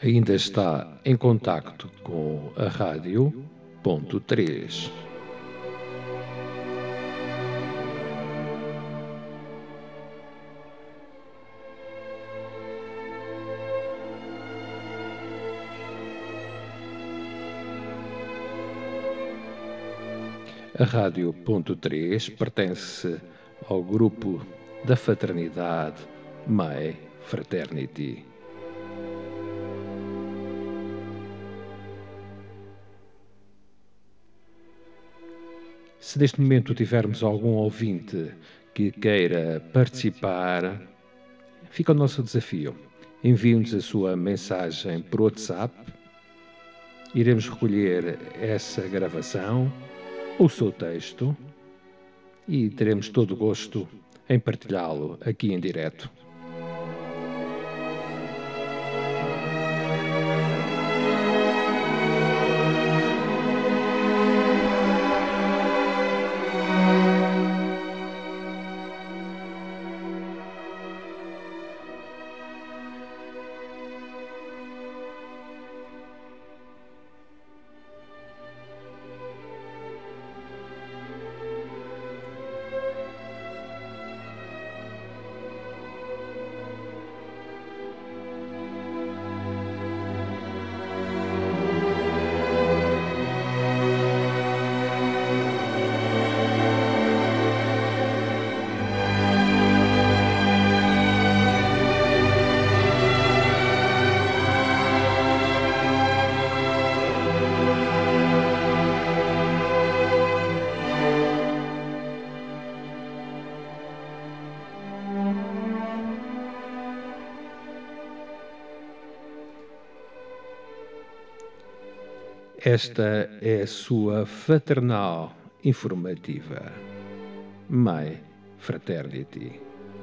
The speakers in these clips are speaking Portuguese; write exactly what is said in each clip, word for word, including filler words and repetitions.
Ainda está em contacto com a Rádio Ponto três. A Rádio Ponto três pertence ao grupo da fraternidade Mae Fraternity. Se neste momento tivermos algum ouvinte que queira participar, fica o nosso desafio. Envie-nos a sua mensagem por WhatsApp. Iremos recolher essa gravação, o seu texto, e teremos todo o gosto em partilhá-lo aqui em direto. Esta é a sua fraternal informativa, Mae Fraternity.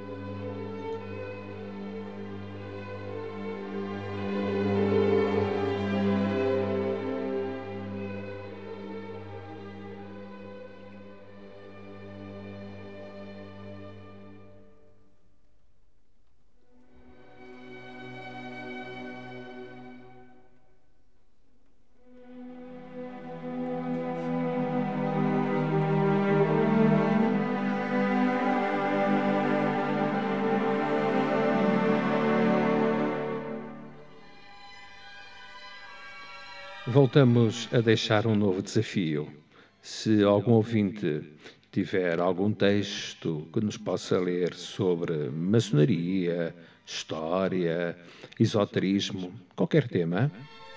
Voltamos a deixar um novo desafio. Se algum ouvinte tiver algum texto que nos possa ler sobre maçonaria, história, esoterismo, qualquer tema,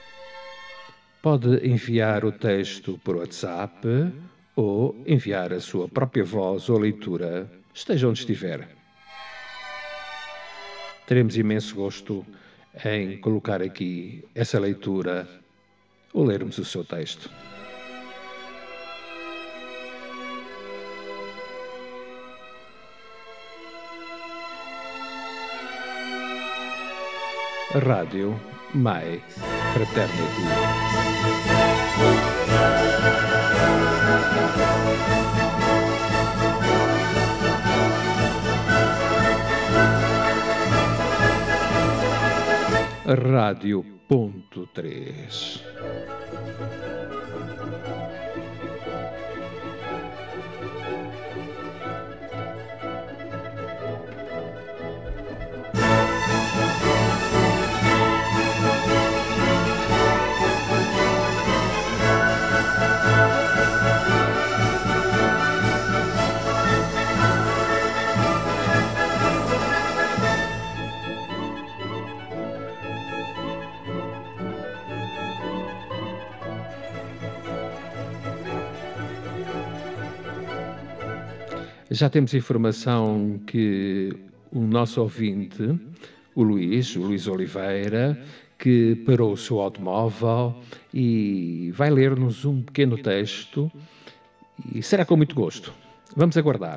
pode enviar o texto por WhatsApp ou enviar a sua própria voz ou leitura, esteja onde estiver. Teremos imenso gosto em colocar aqui essa leitura ou lermos o seu texto. Rádio Mae Fraternity. Rádio Ponto três. Já temos informação que o nosso ouvinte, o Luís, o Luís Oliveira, que parou o seu automóvel e vai ler-nos um pequeno texto, e será com muito gosto. Vamos aguardar.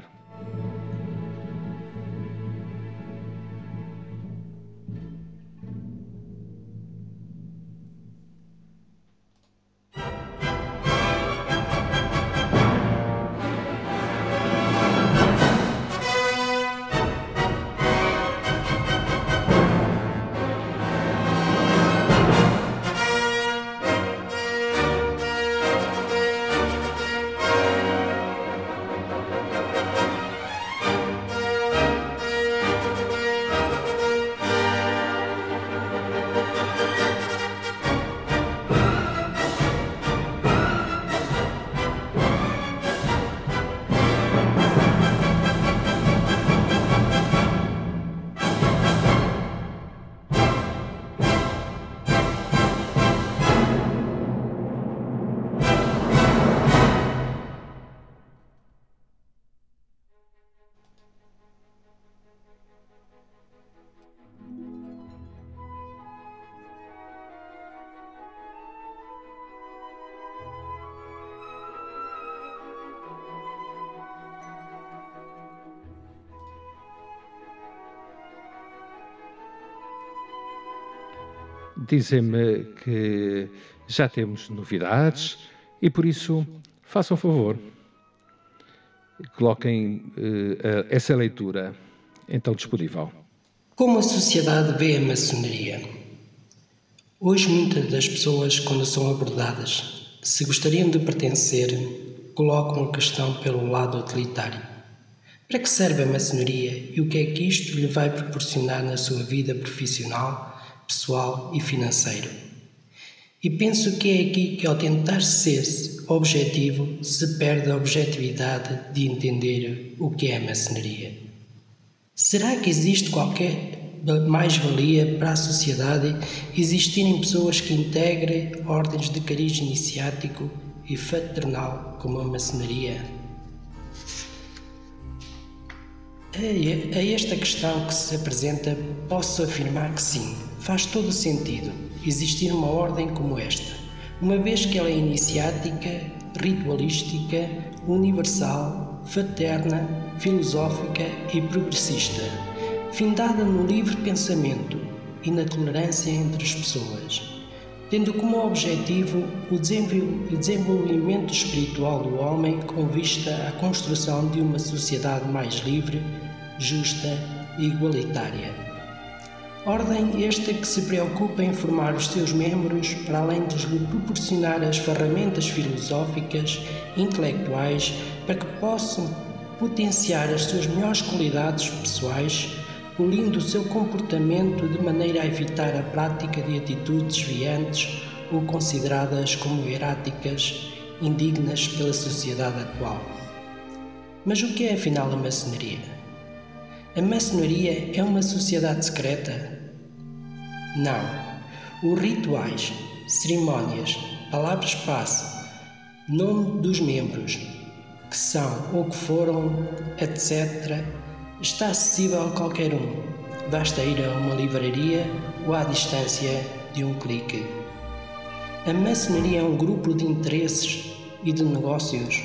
Dizem-me que já temos novidades e, por isso, façam o favor, coloquem uh, essa leitura então disponível. Como a sociedade vê a maçonaria? Hoje muitas das pessoas, quando são abordadas, se gostariam de pertencer, colocam a questão pelo lado utilitário. Para que serve a maçonaria e o que é que isto lhe vai proporcionar na sua vida profissional, pessoal e financeiro? E penso que é aqui que, ao tentar ser objetivo, se perde a objetividade de entender o que é a maçonaria. Será que existe qualquer mais-valia para a sociedade existirem pessoas que integrem ordens de cariz iniciático e fraternal como a maçonaria? A esta questão que se apresenta, posso afirmar que sim, faz todo o sentido existir uma ordem como esta, uma vez que ela é iniciática, ritualística, universal, fraterna, filosófica e progressista, findada no livre pensamento e na tolerância entre as pessoas, tendo como objetivo o desenvolvimento espiritual do homem com vista à construção de uma sociedade mais livre, justa e igualitária. Ordem esta que se preocupa em formar os seus membros para além de lhe proporcionar as ferramentas filosóficas e intelectuais para que possam potenciar as suas melhores qualidades pessoais, polindo o seu comportamento de maneira a evitar a prática de atitudes desviantes ou consideradas como eráticas, indignas pela sociedade atual. Mas o que é afinal a maçonaria? A maçonaria é uma sociedade secreta? Não. Os rituais, cerimónias, palavras-passe, nome dos membros, que são ou que foram, etcétera, está acessível a qualquer um. Basta ir a uma livraria ou à distância de um clique. A maçonaria é um grupo de interesses e de negócios?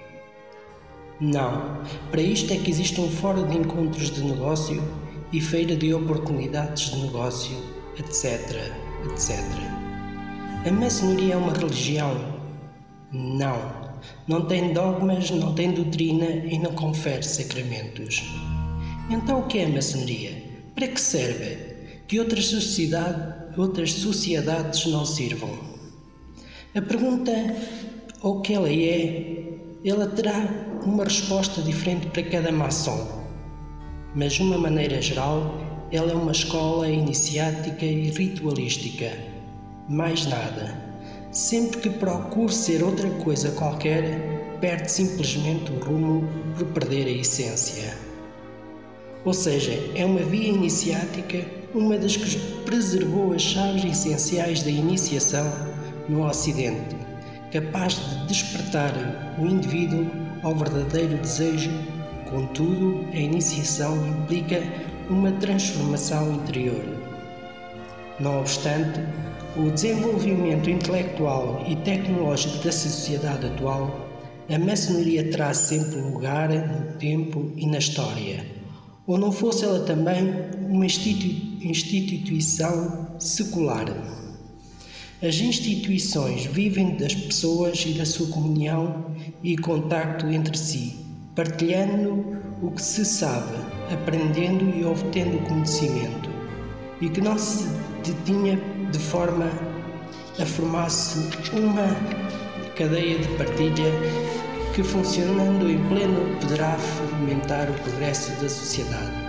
Não. Para isto é que existe um fórum de encontros de negócio e feira de oportunidades de negócio, etcétera, etcétera. A maçonaria é uma religião? Não. Não tem dogmas, não tem doutrina e não confere sacramentos. Então o que é a maçonaria? Para que serve? Que outras, sociedade, outras sociedades não sirvam? A pergunta, o que ela é, ela terá uma resposta diferente para cada maçom. Mas de uma maneira geral, ela é uma escola iniciática e ritualística. Mais nada. Sempre que procure ser outra coisa qualquer, perde simplesmente o rumo por perder a essência. Ou seja, é uma via iniciática, uma das que preservou as chaves essenciais da iniciação no Ocidente, capaz de despertar o indivíduo ao verdadeiro desejo. Contudo, a iniciação implica uma transformação interior. Não obstante, o desenvolvimento intelectual e tecnológico da sociedade atual, a maçonaria terá sempre um lugar no tempo e na história, ou não fosse ela também uma institu- instituição secular. As instituições vivem das pessoas e da sua comunhão e contacto entre si, partilhando o que se sabe, aprendendo e obtendo conhecimento, e que não se detinha de forma a formar-se uma cadeia de partilha que, funcionando em pleno, poderá fomentar o progresso da sociedade.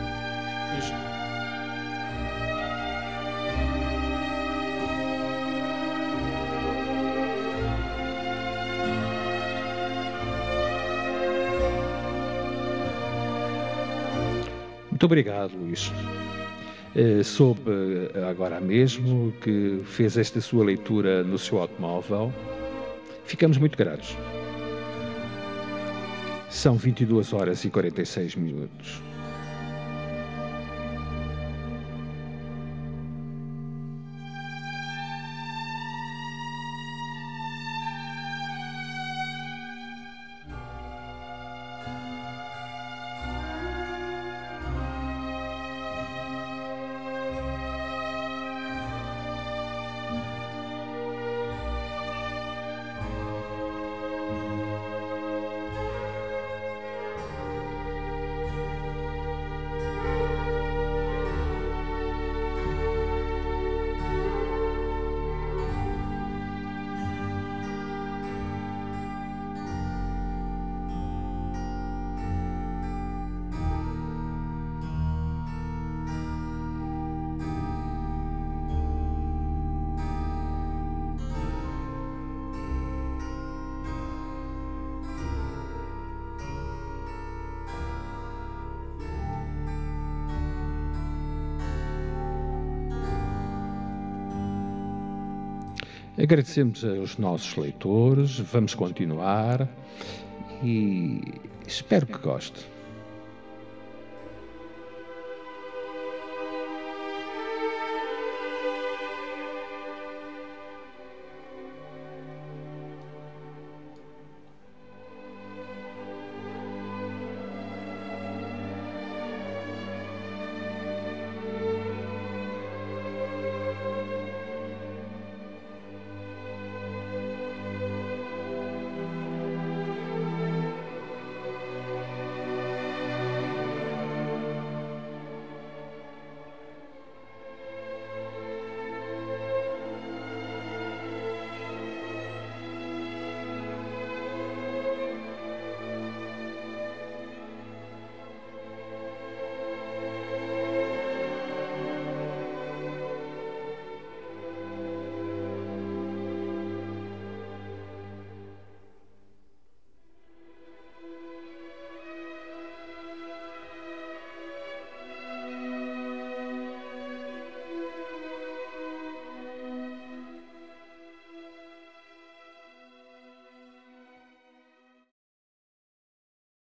Muito obrigado, Luís. Uh, soube agora mesmo que fez esta sua leitura no seu automóvel. Ficamos muito gratos. São vinte e duas horas e quarenta e seis minutos. Agradecemos aos nossos leitores, vamos continuar e espero que goste.